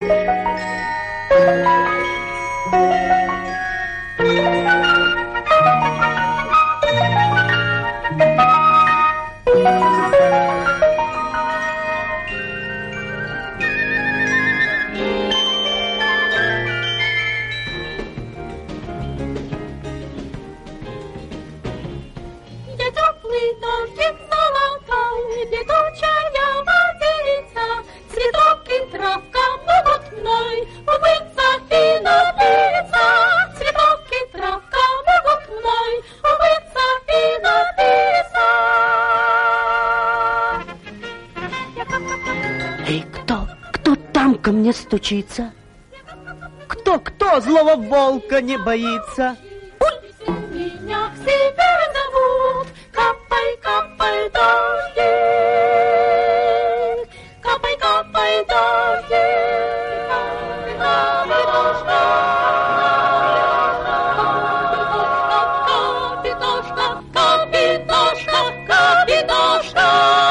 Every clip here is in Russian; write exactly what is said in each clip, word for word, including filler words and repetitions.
Эй, кто, кто там ко мне стучится? Кто, кто злого волка не боится? Меня к себе зовут, капай, капай, дождик, капай, капай, дождик, капай, дождик, капитошка, капитошка, капитошка.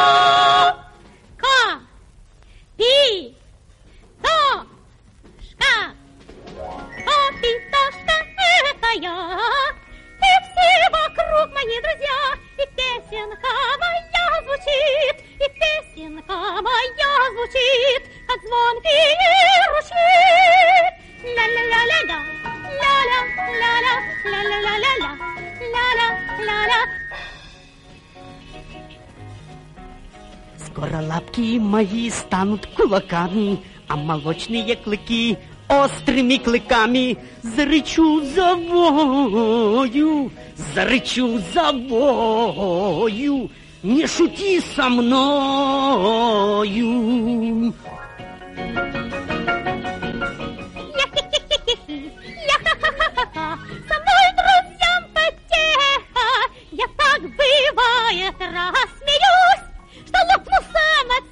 Капитошка, это я, и все вокруг мои друзья, и песенка моя звучит, и песенка моя звучит, как звонкие ручьи. Ля-ля-ля-ля-ля, ля-ля-ля-ля, ля-ля-ля-ля-ля, ля-ля-ля-ля. Скоро лапки мои станут кулаками, а молочные клыки острыми клыками. Зарычу, завою, зарычу, завою, не шути со мною. Я-хи-хи-хи-хи, со мной друзьям потеха, я так бывает рассмеюсь, что лопну сам от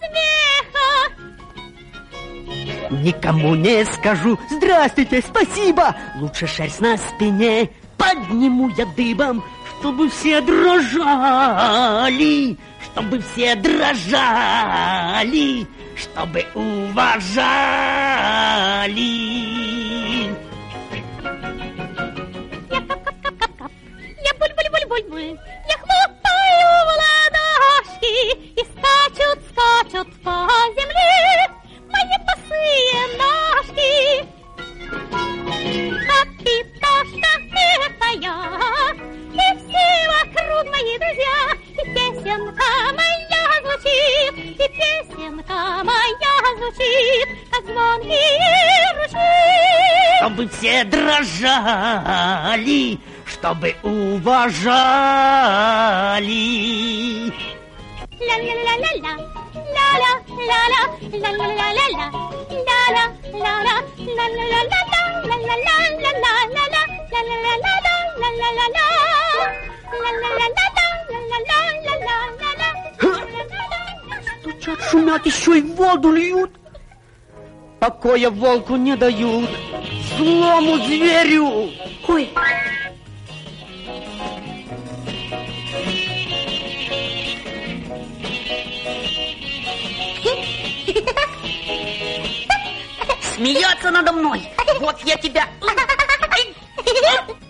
смеха. Никому не скажу «Здравствуйте, спасибо!» Лучше шерсть на спине подниму я дыбом, чтобы все дрожали, чтобы все дрожали, чтобы уважали. Я кап-кап-кап-кап-кап, я буль-буль-буль-буль-буль, я хлопаю в ладошки, и скачут, скачут по земле мои босые ножки. Капитошка, это я, и все вокруг мои друзья, и песенка моя звучит, и песенка моя звучит, как звонкие ручьи. Чтобы все дрожали, чтобы уважали. Ля-ля-ля-ля-ля, ля-ля-ля-ля, ля-ля-ля-ля-ля, ля-ля-ля-ля, Стучат, шумят, еще и воду льют. Покоя волку не дают, злому зверю. Ой. Смеяться надо мной. Вот я тебя...